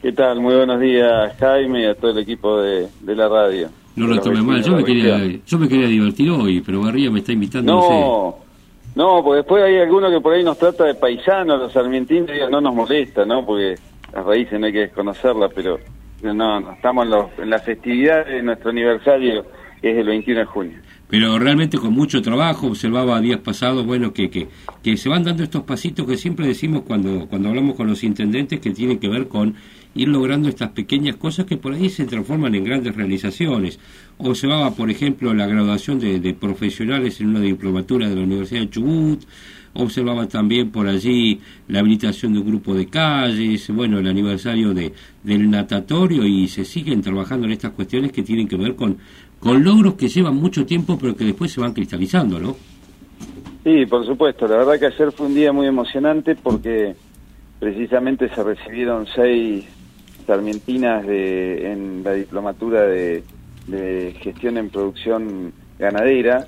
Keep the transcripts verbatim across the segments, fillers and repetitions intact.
¿Qué tal? Muy buenos días, Jaime, y a todo el equipo de, de la radio. No lo tome mal, yo me, quería, yo me quería divertir hoy, pero Barría me está invitando. No, no sé. No, porque después hay alguno que por ahí nos trata de paisanos, los sarmientinos, y no nos molesta, ¿no? Porque las raíces no hay que desconocerlas, pero no, no estamos en, los, en la festividad de nuestro aniversario, que es el veintiuno de junio. Pero realmente con mucho trabajo, observaba días pasados, bueno, que, que, que se van dando estos pasitos que siempre decimos cuando, cuando hablamos con los intendentes, que tienen que ver con ir logrando estas pequeñas cosas que por ahí se transforman en grandes realizaciones. Observaba, por ejemplo, la graduación de, de profesionales en una diplomatura de la Universidad de Chubut, observaba también por allí la habilitación de un grupo de calles, bueno, el aniversario de del natatorio, y se siguen trabajando en estas cuestiones que tienen que ver con, con logros que llevan mucho tiempo pero que después se van cristalizando, ¿no? Sí, por supuesto. La verdad que ayer fue un día muy emocionante porque precisamente se recibieron seis sarmientinas de, en la diplomatura de, de gestión en producción ganadera.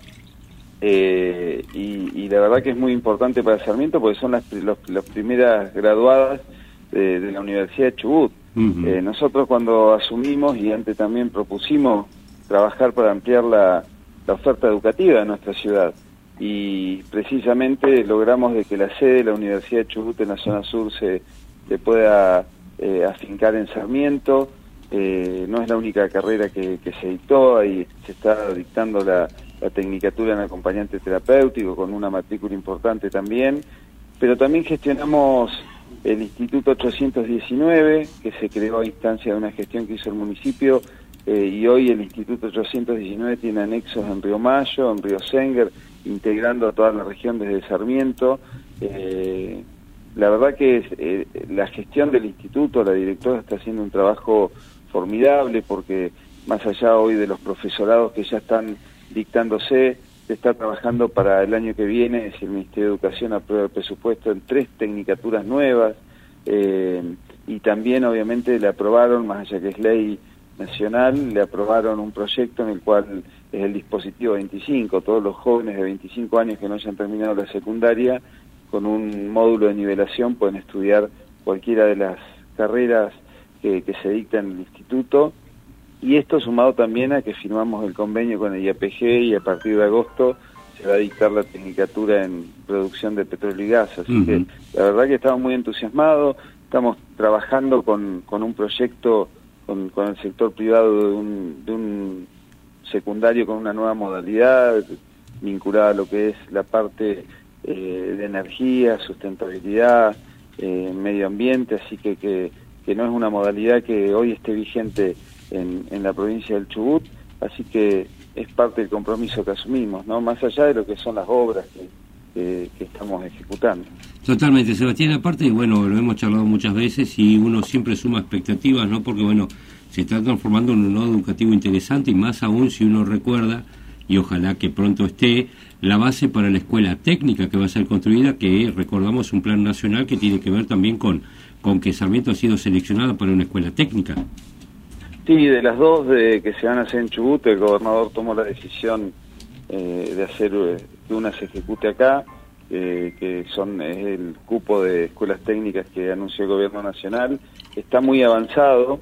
Eh, y, y la verdad que es muy importante para Sarmiento porque son las, los, las primeras graduadas de, de la Universidad de Chubut. Uh-huh. Eh, nosotros cuando asumimos y antes también propusimos trabajar para ampliar la, la oferta educativa de nuestra ciudad, y precisamente logramos de que la sede de la Universidad de Chubut en la zona sur se, se pueda eh, afincar en Sarmiento. Eh, no es la única carrera que, que se dictó, ahí se está dictando la la tecnicatura en acompañante terapéutico con una matrícula importante también, pero también gestionamos el Instituto ochocientos diecinueve, que se creó a instancia de una gestión que hizo el municipio, eh, y hoy el Instituto ochocientos diecinueve tiene anexos en Río Mayo, en Río Senguer, integrando a toda la región desde Sarmiento. Eh, la verdad que es, eh, la gestión del instituto, la directora está haciendo un trabajo formidable, porque más allá hoy de los profesorados que ya están dictándose, se está trabajando para el año que viene, si el Ministerio de Educación aprueba el presupuesto, en tres tecnicaturas nuevas, eh, y también obviamente le aprobaron, más allá que es ley nacional, le aprobaron un proyecto en el cual es el dispositivo veinticinco, todos los jóvenes de veinticinco años que no hayan terminado la secundaria, con un módulo de nivelación pueden estudiar cualquiera de las carreras que, que se dictan en el instituto. Y esto sumado también a que firmamos el convenio con el I A P G, y a partir de agosto se va a dictar la tecnicatura en producción de petróleo y gas. Así uh-huh. que la verdad que estamos muy entusiasmados, estamos trabajando con, con un proyecto con, con el sector privado de un, de un secundario con una nueva modalidad vinculada a lo que es la parte eh, de energía, sustentabilidad, eh, medio ambiente, así que, que, que no es una modalidad que hoy esté vigente En, en la provincia del Chubut, así que es parte del compromiso que asumimos, ¿no? Más allá de lo que son las obras que, que, que estamos ejecutando. Totalmente, Sebastián, aparte, y bueno, lo hemos charlado muchas veces y uno siempre suma expectativas, ¿no? Porque, bueno, se está transformando en un nodo educativo interesante, y más aún si uno recuerda, y ojalá que pronto esté, la base para la escuela técnica que va a ser construida, que recordamos un plan nacional que tiene que ver también con, con que Sarmiento ha sido seleccionada para una escuela técnica. Sí, de las dos de, que se van a hacer en Chubut, el gobernador tomó la decisión eh, de hacer eh, que una se ejecute acá, eh, que son es el cupo de escuelas técnicas que anunció el gobierno nacional. Está muy avanzado,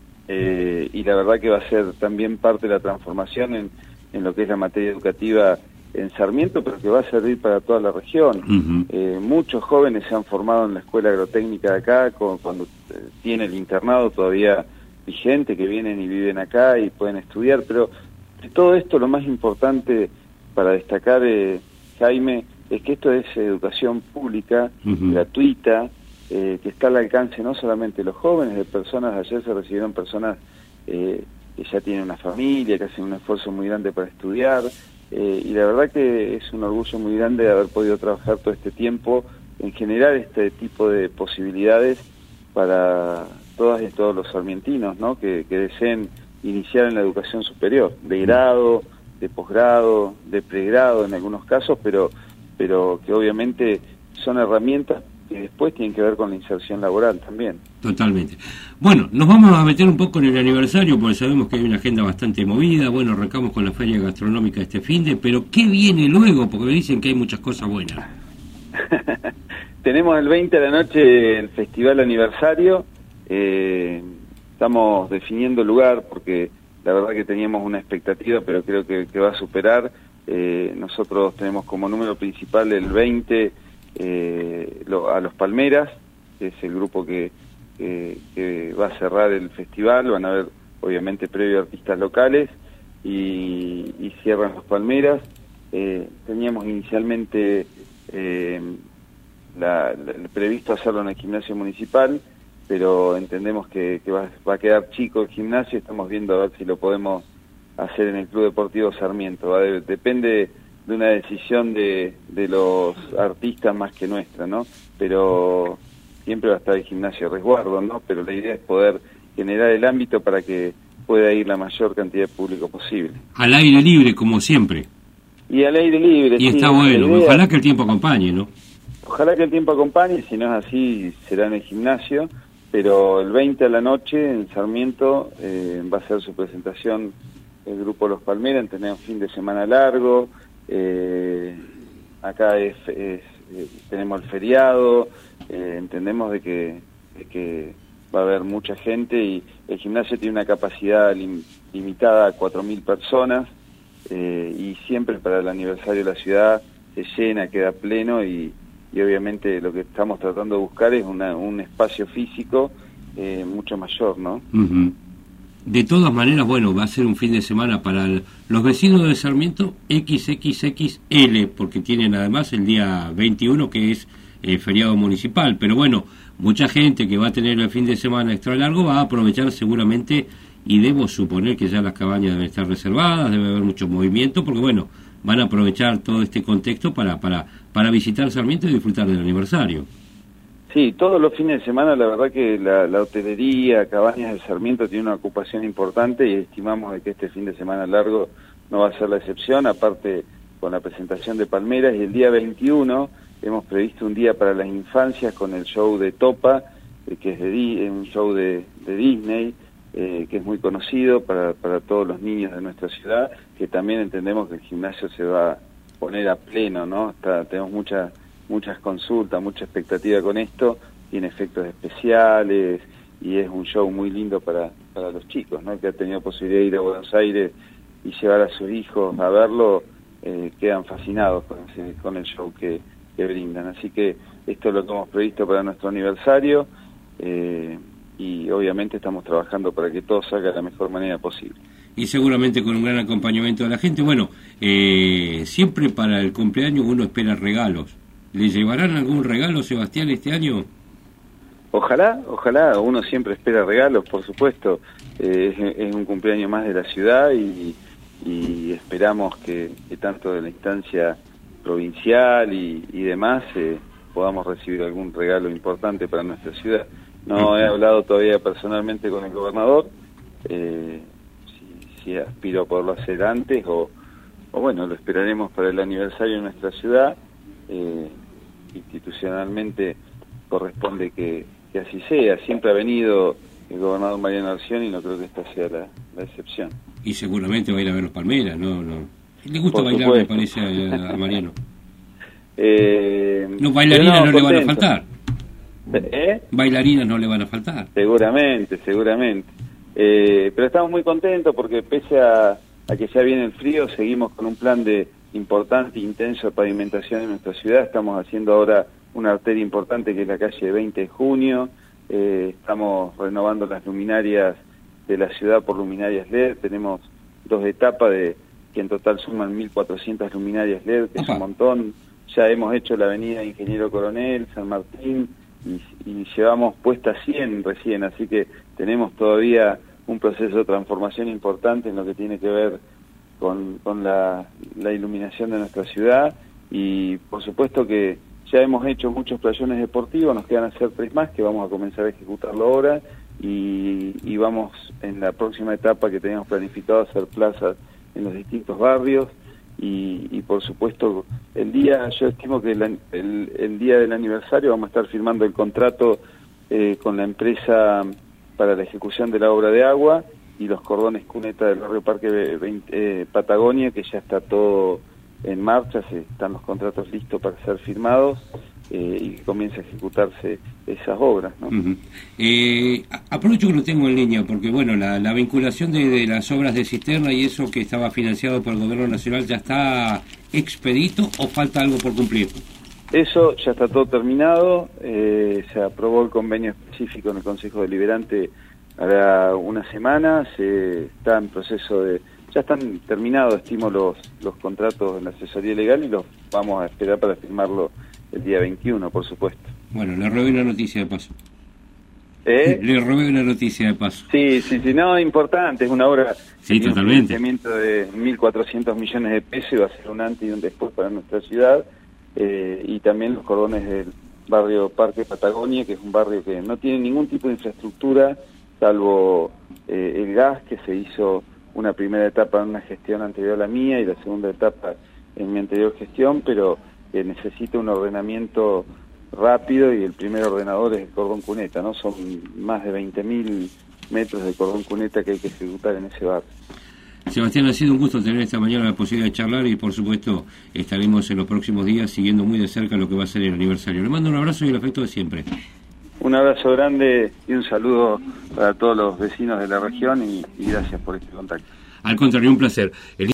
eh, y la verdad que va a ser también parte de la transformación en, en lo que es la materia educativa en Sarmiento, pero que va a servir para toda la región. Uh-huh. Eh, muchos jóvenes se han formado en la escuela agrotécnica de acá, con, cuando eh, tiene el internado todavía vigente, que vienen y viven acá y pueden estudiar, pero de todo esto lo más importante para destacar, eh, Jaime, es que esto es educación pública, uh-huh. gratuita, eh, que está al alcance no solamente de los jóvenes, de personas. Ayer se recibieron personas eh, que ya tienen una familia, que hacen un esfuerzo muy grande para estudiar, eh, y la verdad que es un orgullo muy grande de haber podido trabajar todo este tiempo en generar este tipo de posibilidades para todas y todos los sarmientinos, ¿no? que, que deseen iniciar en la educación superior, de grado, de posgrado, de pregrado en algunos casos, pero, pero que obviamente son herramientas que después tienen que ver con la inserción laboral también. Totalmente. Bueno, nos vamos a meter un poco en el aniversario, porque sabemos que hay una agenda bastante movida. Bueno, arrancamos con la feria gastronómica este finde, pero ¿qué viene luego? Porque me dicen que hay muchas cosas buenas. Tenemos el veinte de la noche el festival aniversario, Eh, estamos definiendo el lugar porque la verdad que teníamos una expectativa, pero creo que, que va a superar. Eh, nosotros tenemos como número principal el veinte eh, lo, a Los Palmeras, que es el grupo que, que, que va a cerrar el festival. Van a haber obviamente previo artistas locales y, y cierran Los Palmeras. Eh, teníamos inicialmente eh, la, la, previsto hacerlo en el gimnasio municipal, pero entendemos que, que va, va a quedar chico el gimnasio. Estamos viendo a ver si lo podemos hacer en el Club Deportivo Sarmiento. ¿Va? De, depende de una decisión de, de los artistas más que nuestra, ¿no? Pero siempre va a estar el gimnasio a resguardo, ¿no? Pero la idea es poder generar el ámbito para que pueda ir la mayor cantidad de público posible. Al aire libre, como siempre. Y al aire libre. Y sí, está bueno, ojalá que el tiempo acompañe, ¿no? Ojalá que el tiempo acompañe, si no es así, será en el gimnasio, pero el veinte a la noche en Sarmiento eh, va a ser su presentación el grupo Los Palmeras. Tenemos un fin de semana largo, eh, acá es, es, eh, tenemos el feriado, eh, entendemos de que, de que va a haber mucha gente y el gimnasio tiene una capacidad lim, limitada a cuatro mil personas, eh, y siempre para el aniversario de la ciudad se llena, queda pleno y, y obviamente lo que estamos tratando de buscar es una, un espacio físico eh, mucho mayor, ¿no? Uh-huh. De todas maneras, bueno, va a ser un fin de semana para el, los vecinos de Sarmiento equis equis equis ele, porque tienen además el día veintiuno que es eh, feriado municipal, pero bueno, mucha gente que va a tener el fin de semana extra largo va a aprovechar seguramente, y debo suponer que ya las cabañas deben estar reservadas, debe haber mucho movimiento, porque bueno, van a aprovechar todo este contexto para, para, para visitar Sarmiento y disfrutar del aniversario. Sí, todos los fines de semana la verdad que la, la hotelería, Cabañas de Sarmiento tiene una ocupación importante y estimamos de que este fin de semana largo no va a ser la excepción, aparte con la presentación de Palmeras. Y el día veintiuno hemos previsto un día para las infancias con el show de Topa, eh, que es de, un show de, de Disney, eh, que es muy conocido para, para todos los niños de nuestra ciudad, que también entendemos que el gimnasio se va a poner a pleno, ¿no? Está, tenemos mucha... muchas consultas, mucha expectativa con esto, tiene efectos especiales y es un show muy lindo para, para los chicos, ¿no? Que han tenido posibilidad de ir a Buenos Aires y llevar a sus hijos a verlo, eh, quedan fascinados con, ese, con el show que, que brindan. Así que esto es lo que hemos previsto para nuestro aniversario, eh, y obviamente estamos trabajando para que todo salga de la mejor manera posible. Y seguramente con un gran acompañamiento de la gente. Bueno, eh, siempre para el cumpleaños uno espera regalos. ¿Le llevarán algún regalo, Sebastián, este año? Ojalá, ojalá, uno siempre espera regalos, por supuesto. Eh, es, es un cumpleaños más de la ciudad y, y esperamos que, que tanto de la instancia provincial y, y demás eh, podamos recibir algún regalo importante para nuestra ciudad. No he hablado todavía personalmente con el gobernador, eh, si, si aspiro a poderlo hacer antes o, o bueno, lo esperaremos para el aniversario de nuestra ciudad. Eh, institucionalmente corresponde que, que así sea. Siempre ha venido el gobernador Mariano Arcioni y no creo que esta sea la, la excepción. Y seguramente va a ir a ver los Palmeras, ¿no? no. Le gusta Por bailar, supuesto. me parece, a, a Mariano. eh, No, bailarinas no, no le van a contento. faltar. ¿Eh? Bailarinas no le van a faltar. Seguramente, seguramente. Eh, pero estamos muy contentos porque pese a, a que ya viene el frío, seguimos con un plan de importante e intenso de pavimentación en nuestra ciudad. Estamos haciendo ahora una arteria importante que es la calle veinte de junio. Eh, estamos renovando las luminarias de la ciudad por luminarias L E D. Tenemos dos etapas de que en total suman mil cuatrocientas luminarias L E D, que es un montón. Ya hemos hecho la avenida Ingeniero Coronel, San Martín, y, y llevamos puesta cien recién, así que tenemos todavía un proceso de transformación importante en lo que tiene que ver con, con la, la iluminación de nuestra ciudad. Y por supuesto que ya hemos hecho muchos playones deportivos, nos quedan hacer tres más que vamos a comenzar a ejecutarlo ahora, y, y vamos en la próxima etapa que teníamos planificado hacer plazas en los distintos barrios. Y, y por supuesto el día, yo estimo que el, el, el día del aniversario vamos a estar firmando el contrato eh, con la empresa para la ejecución de la obra de agua y los cordones cuneta del barrio Parque veinte, eh, Patagonia, que ya está todo en marcha, se, están los contratos listos para ser firmados. eh, y que comience a ejecutarse esas obras, ¿no? Uh-huh. eh, aprovecho que lo tengo en línea, porque bueno, la, la vinculación de, de las obras de cisterna y eso que estaba financiado por el Gobierno Nacional, ¿ya está expedito o falta algo por cumplir? Eso ya está todo terminado, eh, se aprobó el convenio específico en el Consejo Deliberante hará una semana, se está en proceso de... Ya están terminados, estimo, los, los contratos en la asesoría legal y los vamos a esperar para firmarlo el día veintiuno, por supuesto. Bueno, le robé una noticia de paso. ¿Eh? Le robé una noticia de paso. Sí, sí, sí, no, importante, es una obra... Sí, totalmente. Un financiamiento de mil cuatrocientos millones de pesos y va a ser un antes y un después para nuestra ciudad. Eh, y también los cordones del barrio Parque Patagonia, que es un barrio que no tiene ningún tipo de infraestructura, salvo eh, el gas, que se hizo una primera etapa en una gestión anterior a la mía y la segunda etapa en mi anterior gestión, pero eh, necesita un ordenamiento rápido y el primer ordenador es el cordón cuneta, ¿no? Son más de veinte mil metros de cordón cuneta que hay que ejecutar en ese barrio. Sebastián, ha sido un gusto tener esta mañana la posibilidad de charlar y por supuesto estaremos en los próximos días siguiendo muy de cerca lo que va a ser el aniversario. Le mando un abrazo y el afecto de siempre. Un abrazo grande y un saludo para todos los vecinos de la región y, y gracias por este contacto. Al contrario, un placer. El